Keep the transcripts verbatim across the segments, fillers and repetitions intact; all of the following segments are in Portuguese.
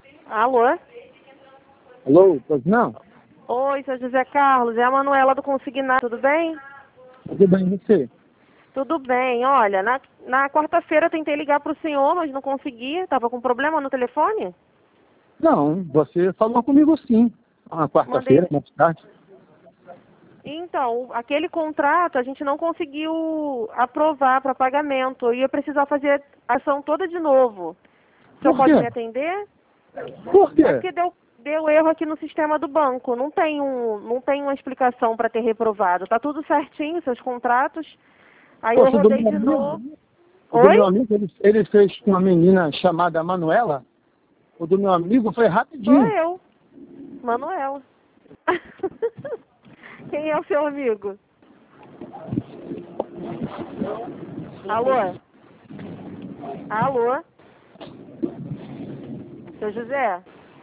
Alô? Alô, pois não? Oi, seu José Carlos, é a Manuela do Consignado, tudo bem? Tudo bem, e você? Tudo bem, olha, na, na quarta-feira eu tentei ligar para o senhor, mas não consegui, estava com problema no telefone? Não, você falou comigo sim. Na quarta-feira, Mandei... mais tarde. Então, aquele contrato a gente não conseguiu aprovar para pagamento, eu ia precisar fazer a ação toda de novo. O senhor Por pode quê? me atender? Por quê? É porque deu, deu erro aqui no sistema do banco. Não tem, um, não tem uma explicação para ter reprovado. Tá tudo certinho, seus contratos. Aí eu Poxa, do rodei meu de amigo, novo. o do Oi? meu amigo, ele, ele fez com uma menina chamada Manuela. O do meu amigo foi Sou rapidinho. eu, Manuela. Quem é o seu amigo? Alô? Alô? Seu José?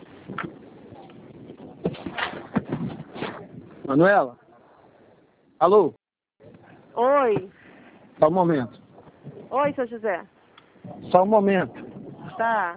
Manuela? Alô? Oi? Só um momento. Oi, seu José? Só um momento. Tá.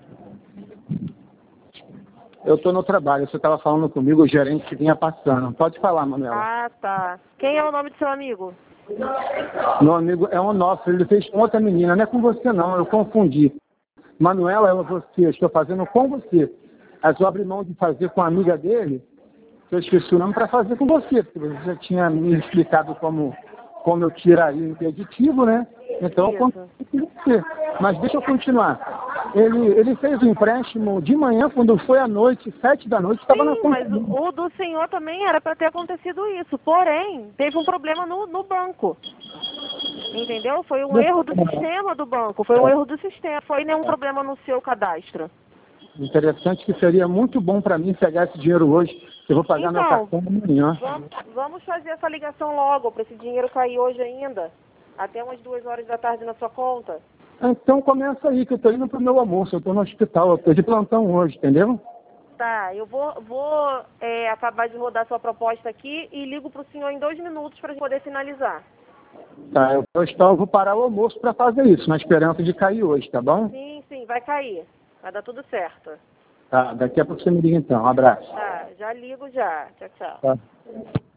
Eu estou no trabalho. Você estava falando comigo, o gerente que vinha passando. Pode falar, Manuela. Ah, tá. Quem é o nome do seu amigo? Meu amigo é um nosso. Ele fez com outra menina. Não é com você, não. Eu confundi. Manuela é você. Eu estou fazendo com você. Mas eu abri mão de fazer com a amiga dele, que eu esqueci o nome, para fazer com você, porque você já tinha me explicado como, como eu tiraria o impeditivo, né? Então eu Isso. consegui com você. Mas deixa eu continuar. Ele, ele fez o empréstimo de manhã, quando foi à noite, sete da noite, estava na Sim, conta mas o, dele. o do senhor também era para ter acontecido isso. Porém, teve um problema no, no banco. Entendeu? Foi um erro do sistema do banco. Foi um erro do sistema. Foi nenhum problema no seu cadastro. Interessante que seria muito bom para mim pegar esse dinheiro hoje, que eu vou pagar meu Então, cartão amanhã. vamos, vamos fazer essa ligação logo, para esse dinheiro cair hoje ainda. Até umas duas horas da tarde na sua conta. Então começa aí, que eu estou indo para o meu almoço, eu estou no hospital, eu estou de plantão hoje, entendeu? Tá, eu vou, vou é, acabar de rodar sua proposta aqui e ligo para o senhor em dois minutos para poder finalizar. Tá, eu, eu, estou, eu vou parar o almoço para fazer isso, na esperança de cair hoje, tá bom? Sim, sim, vai cair. Vai dar tudo certo. Tá, daqui a pouco você me liga então. Um abraço. Tá, já ligo já. Tchau, tchau. Tá.